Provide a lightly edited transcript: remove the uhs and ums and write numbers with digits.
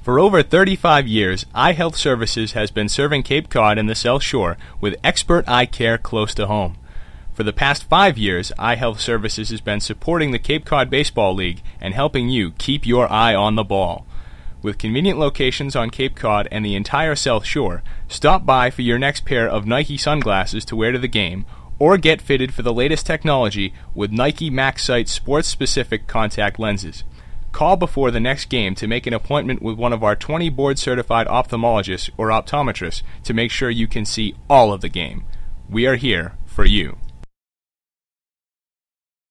For over 35 years, Eye Health Services has been serving Cape Cod and the South Shore with expert eye care close to home. For the past 5 years, Eye Health Services has been supporting the Cape Cod Baseball League and helping you keep your eye on the ball. With convenient locations on Cape Cod and the entire South Shore, stop by for your next pair of Nike sunglasses to wear to the game, or get fitted for the latest technology with Nike MaxSight sports-specific contact lenses. Call before the next game to make an appointment with one of our 20 board-certified ophthalmologists or optometrists to make sure you can see all of the game. We are here for you.